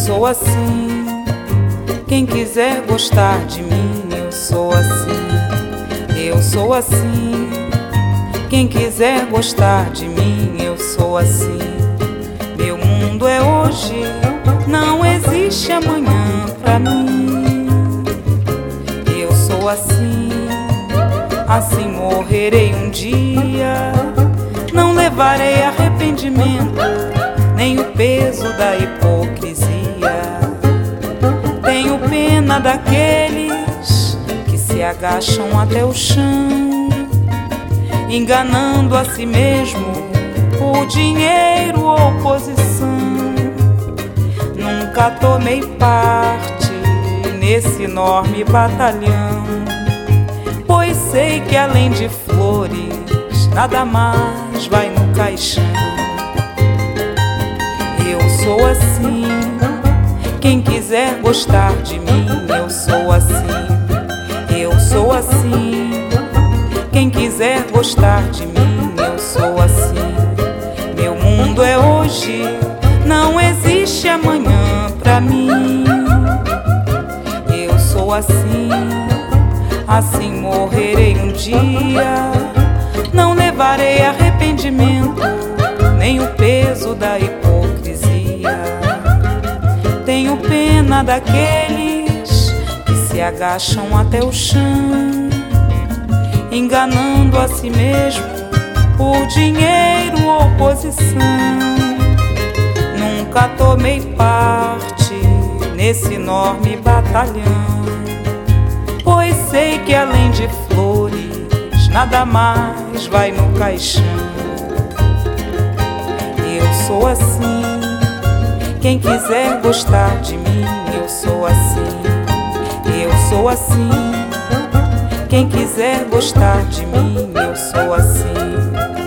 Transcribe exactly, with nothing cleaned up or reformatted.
sou assim. Quem quiser gostar de mim, eu sou assim. Eu sou assim. Quem quiser gostar de mim, eu sou assim. Meu mundo é hoje, não existe amanhã pra mim. Eu sou assim, assim morrerei um dia. Não levarei arrependimento, nem o peso da hipocrisia. Tenho pena daqueles que se agacham até o chão, enganando a si mesmo por dinheiro ou posição. Nunca tomei parte nesse enorme batalhão, pois sei que além de flores nada mais vai no caixão. Eu sou assim. Quem quiser gostar de mim, eu sou assim. Eu sou assim. Quem quiser gostar de mim, eu sou assim. Meu mundo é hoje, não existe amanhã pra mim. Eu sou assim, assim morrerei um dia. Não levarei arrependimento, nem o peso da hipocrisia. Tenho pena daqueles que se agacham até o chão, enganando a si mesmo por dinheiro ou posição. Nunca tomei parte nesse enorme batalhão, pois sei que além de flores nada mais vai no caixão. Eu sou assim. Quem quiser gostar de mim, eu sou assim. Eu sou assim. Quem quiser gostar de mim, eu sou assim.